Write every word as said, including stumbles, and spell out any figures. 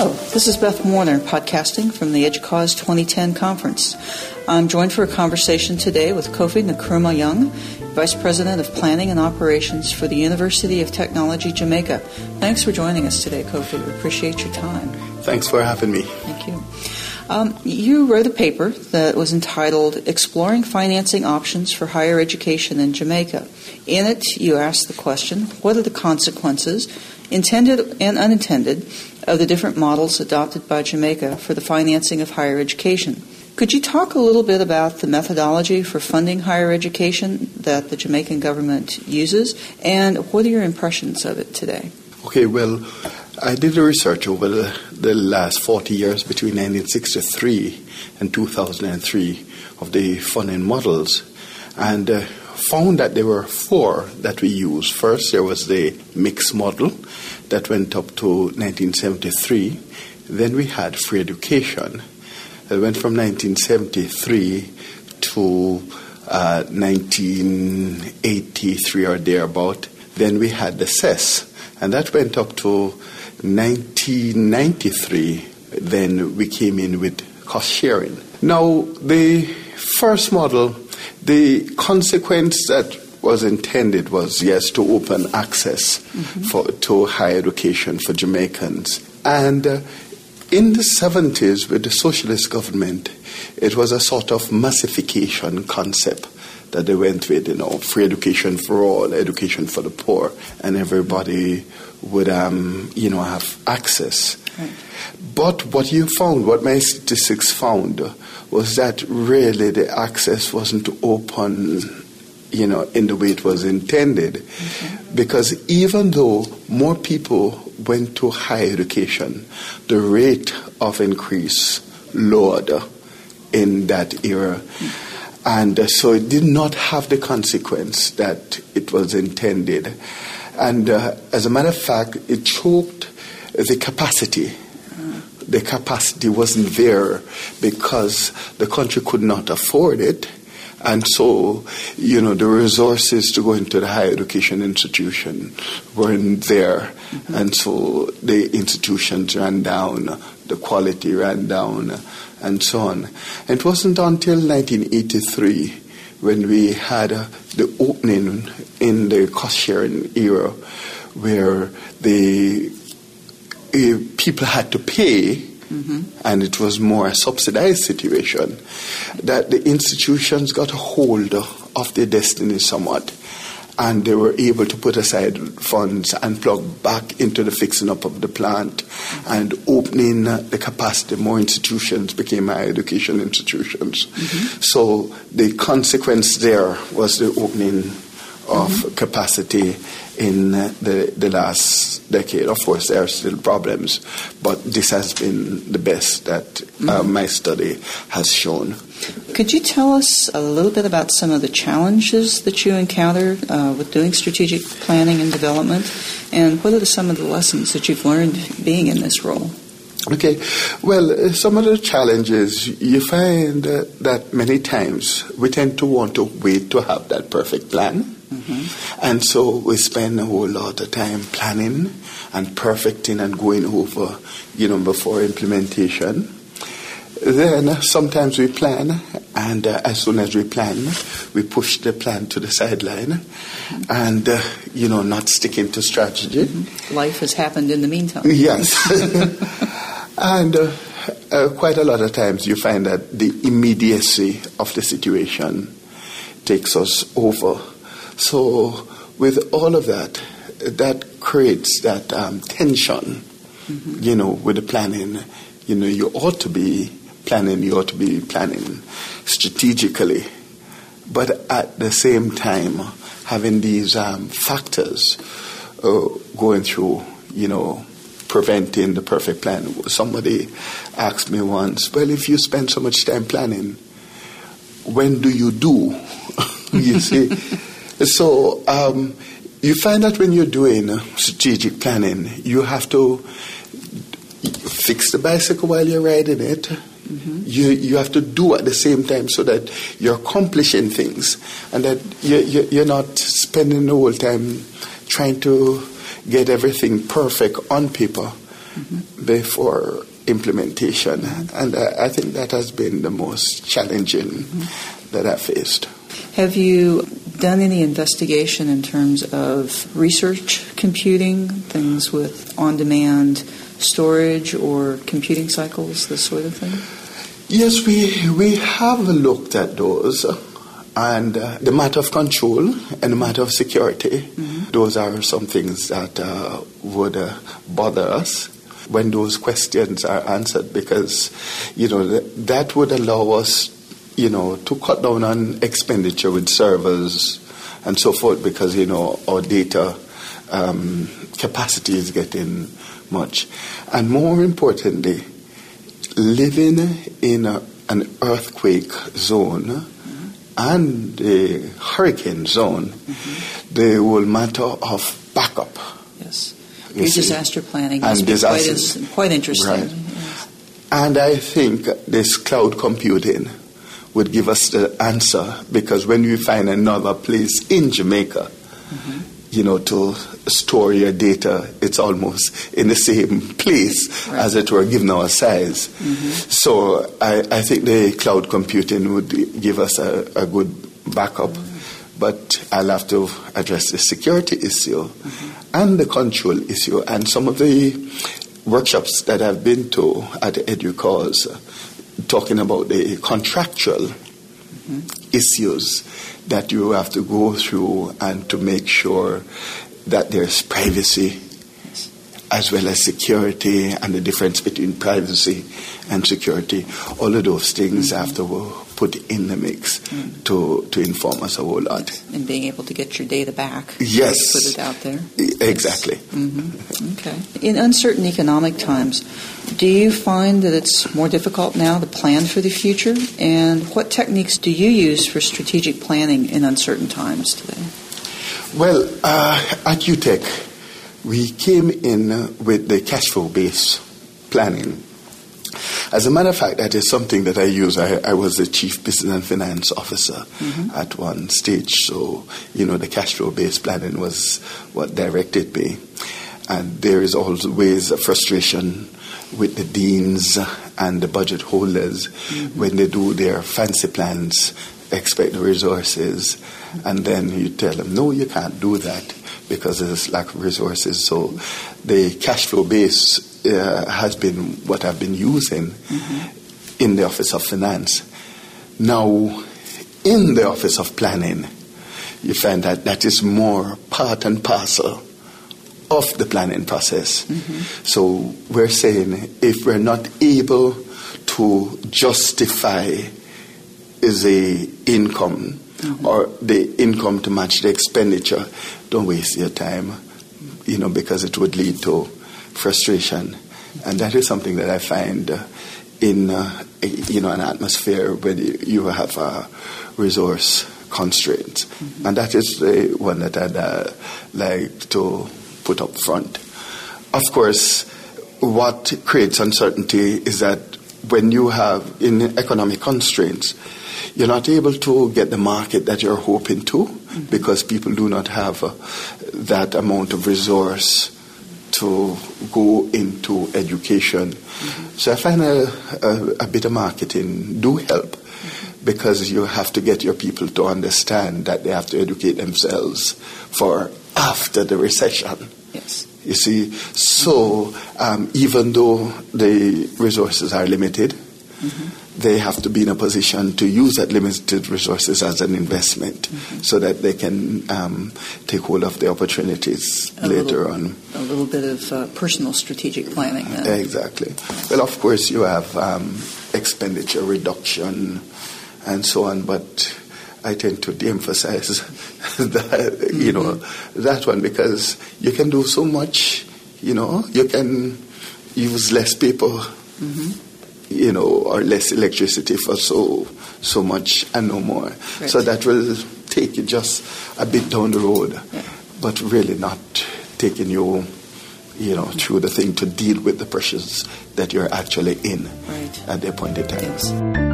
Hello, this is Beth Warner, podcasting from the EDUCAUSE twenty ten conference. I'm joined for a conversation today with Kofi Nkrumah Young, Vice President of Planning and Operations for the University of Technology, Jamaica. Thanks for joining us today, Kofi. We appreciate your time. Thanks for having me. Thank you. Um, you wrote a paper that was entitled Exploring Financing Options for Higher Education in Jamaica. In it, you asked the question, what are the consequences, intended and unintended, of the different models adopted by Jamaica for the financing of higher education? Could you talk a little bit about the methodology for funding higher education that the Jamaican government uses, and what are your impressions of it today? Okay, well, I did the research over the, the last forty years between nineteen sixty-three and two thousand three of the funding models, and uh, found that there were four that we used. First, there was the mixed model that went up to nineteen seventy-three. Then we had free education. It went from nineteen seventy-three to uh, nineteen eighty-three or thereabout. Then we had the C E S, and that went up to nineteen ninety-three. Then we came in with cost sharing. Now, the first model, the consequence that was intended was, yes, to open access mm-hmm. for to higher education for Jamaicans. And uh, in the seventies, with the socialist government, it was a sort of massification concept that they went with, you know, free education for all, education for the poor, and everybody would, um, you know, have access. Right. But what you found, what my statistics found, was that really the access wasn't open, you know, in the way it was intended. Mm-hmm. Because even though more people went to higher education, the rate of increase lowered in that era. Mm-hmm. And uh, so it did not have the consequence that it was intended. And uh, as a matter of fact, it choked the capacity. Mm. The capacity wasn't there because the country could not afford it. And so, you know, the resources to go into the higher education institution weren't there. Mm-hmm. And so the institutions ran down, the quality ran down, and so on. And it wasn't until nineteen eighty-three when we had uh, the opening in the cost-sharing era where the uh, people had to pay, mm-hmm. and it was more a subsidized situation, that the institutions got a hold of their destiny somewhat, and they were able to put aside funds and plug back into the fixing up of the plant and opening the capacity. More institutions became higher education institutions. Mm-hmm. So the consequence there was the opening of mm-hmm. capacity in the, the last decade. Of course, there are still problems, but this has been the best that mm-hmm. uh, my study has shown. Could you tell us a little bit about some of the challenges that you encountered uh, with doing strategic planning and development, and what are some of the lessons that you've learned being in this role? Okay, well, uh, some of the challenges, you find uh, that many times we tend to want to wait to have that perfect plan. Mm-hmm. And so we spend a whole lot of time planning and perfecting and going over, you know, before implementation. Then uh, sometimes we plan, and uh, as soon as we plan, we push the plan to the sideline, mm-hmm. and, uh, you know, not sticking to strategy. Mm-hmm. Life has happened in the meantime. Yes. And uh, uh, quite a lot of times you find that the immediacy of the situation takes us over. So with all of that, that creates that um, tension, mm-hmm. you know, with the planning. You know, you ought to be planning, you ought to be planning strategically. But at the same time, having these um, factors uh, going through, you know, preventing the perfect plan. Somebody asked me once, well, if you spend so much time planning, when do you do? You see? So um, you find that when you're doing strategic planning, you have to fix the bicycle while you're riding it. Mm-hmm. You you have to do at the same time so that you're accomplishing things and that you, you, you're not spending the whole time trying to get everything perfect on paper mm-hmm. before implementation. Mm-hmm. And I, I think that has been the most challenging mm-hmm. that I've faced. Have you done any investigation in terms of research computing, things with on-demand storage or computing cycles, this sort of thing? Yes, we we have looked at those. And uh, the matter of control and the matter of security, mm-hmm. those are some things that uh, would uh, bother us when those questions are answered, because, you know, th- that would allow us, you know, to cut down on expenditure with servers and so forth, because, you know, our data um, capacity is getting much. And more importantly, living in a, an earthquake zone and the hurricane zone, mm-hmm. the whole matter of backup. Yes. Your disaster planning must be quite, is, quite interesting. Right. Yes. And I think this cloud computing would give us the answer, because when we find another place in Jamaica, mm-hmm. you know, to store your data, it's almost in the same place, right. as it were, given our size. Mm-hmm. So I, I think the cloud computing would give us a, a good backup. Mm-hmm. But I'll have to address the security issue mm-hmm. and the control issue. And some of the workshops that I've been to at EduCause, talking about the contractual mm-hmm. issues that you have to go through and to make sure that there's privacy yes. as well as security, and the difference between privacy and security. All of those things mm-hmm. have to put in the mix mm-hmm. to, to inform us a whole lot. And being able to get your data back. Yes. Put it out there. Exactly. Yes. Mm-hmm. Okay. In uncertain economic times, do you find that it's more difficult now to plan for the future? And what techniques do you use for strategic planning in uncertain times today? Well, uh, at U T E C, we came in with the cash flow-based planning. As a matter of fact, that is something that I use. I, I was the chief business and finance officer mm-hmm. at one stage. So, you know, the cash flow-based planning was what directed me. And there is always a frustration with the deans and the budget holders mm-hmm. when they do their fancy plans, expect the resources, and then you tell them, no, you can't do that because there's lack of resources. So the cash flow base uh, has been what I've been using mm-hmm. in the Office of Finance. Now, in the Office of Planning, you find that that is more part and parcel of the planning process. Mm-hmm. So we're saying if we're not able to justify the income mm-hmm. or the income to match the expenditure, don't waste your time, you know, because it would lead to frustration. And that is something that I find uh, in, uh, a, you know, an atmosphere where you have a resource constraints. Mm-hmm. And that is the one that I'd uh, like to put up front. Of course, what creates uncertainty is that when you have in economic constraints, you're not able to get the market that you're hoping to mm-hmm. because people do not have uh, that amount of resource to go into education. Mm-hmm. So I find a, a, a bit of marketing do help mm-hmm. because you have to get your people to understand that they have to educate themselves for after the recession. Yes. You see, so um, even though the resources are limited, mm-hmm. they have to be in a position to use that limited resources as an investment mm-hmm. so that they can um, take hold of the opportunities a later little, on. A little bit of uh, personal strategic planning then. Exactly. Well, of course, you have um, expenditure reduction and so on, but I tend to de-emphasize that, you mm-hmm. know, that one, because you can do so much, you know, you can use less paper, mm-hmm. you know, or less electricity for so so much and no more. Right. So that will take you just a bit down the road, yeah. but really not taking you, you know, through the thing to deal with the pressures that you're actually in right. at the appointed time. Yes.